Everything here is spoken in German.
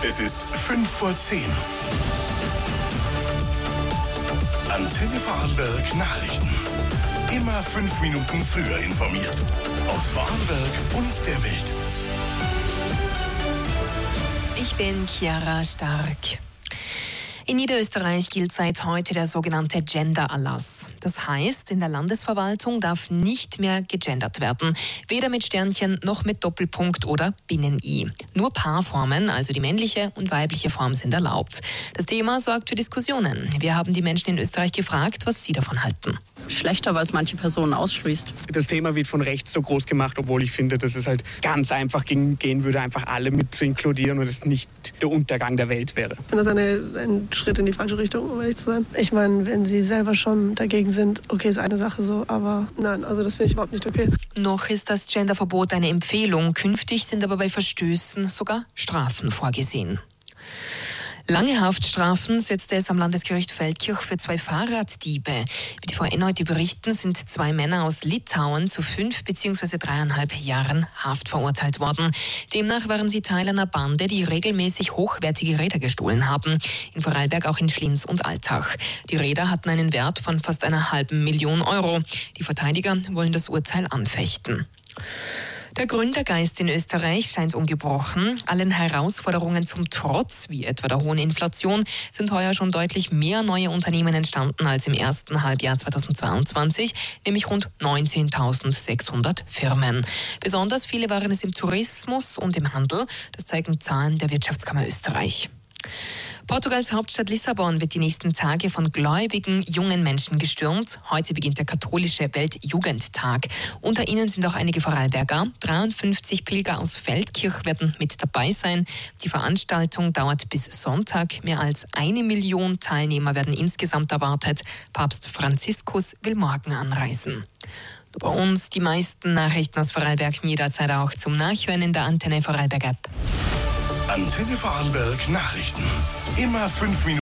Es ist 5:10. Antenne Vorarlberg Nachrichten. Immer 5 Minuten früher informiert. Aus Vorarlberg und der Welt. Ich bin Chiara Stark. In Niederösterreich gilt seit heute der sogenannte Gender-Erlass. Das heißt, in der Landesverwaltung darf nicht mehr gegendert werden. Weder mit Sternchen noch mit Doppelpunkt oder Binnen-I. Nur Paarformen, also die männliche und weibliche Form, sind erlaubt. Das Thema sorgt für Diskussionen. Wir haben die Menschen in Österreich gefragt, was sie davon halten. Schlechter, weil es manche Personen ausschließt. Das Thema wird von rechts so groß gemacht, obwohl ich finde, dass es halt ganz einfach gehen würde, einfach alle mit zu inkludieren und es nicht der Untergang der Welt wäre. Das ist ein Schritt in die falsche Richtung, um ehrlich zu sein. Ich meine, wenn sie selber schon dagegen sind, okay, ist eine Sache so, aber nein, also das finde ich überhaupt nicht okay. Noch ist das Genderverbot eine Empfehlung. Künftig sind aber bei Verstößen sogar Strafen vorgesehen. Lange Haftstrafen setzte es am Landesgericht Feldkirch für 2 Fahrraddiebe. Wie die VN heute berichten, sind 2 Männer aus Litauen zu 5 bzw. 3,5 Jahren Haft verurteilt worden. Demnach waren sie Teil einer Bande, die regelmäßig hochwertige Räder gestohlen haben. In Vorarlberg, auch in Schlinz und Altach. Die Räder hatten einen Wert von fast 500.000 Euro. Die Verteidiger wollen das Urteil anfechten. Der Gründergeist in Österreich scheint ungebrochen. Allen Herausforderungen zum Trotz, wie etwa der hohen Inflation, sind heuer schon deutlich mehr neue Unternehmen entstanden als im ersten Halbjahr 2022, nämlich rund 19.600 Firmen. Besonders viele waren es im Tourismus und im Handel. Das zeigen Zahlen der Wirtschaftskammer Österreich. Portugals Hauptstadt Lissabon wird die nächsten Tage von gläubigen jungen Menschen gestürmt. Heute beginnt der katholische Weltjugendtag. Unter ihnen sind auch einige Vorarlberger. 53 Pilger aus Feldkirch werden mit dabei sein. Die Veranstaltung dauert bis Sonntag. Mehr als 1 Million Teilnehmer werden insgesamt erwartet. Papst Franziskus will morgen anreisen. Bei uns die meisten Nachrichten aus Vorarlberg jederzeit auch zum Nachhören in der Antenne Vorarlberg App. Antenne Vorarlberg Nachrichten. Immer 5 Minuten.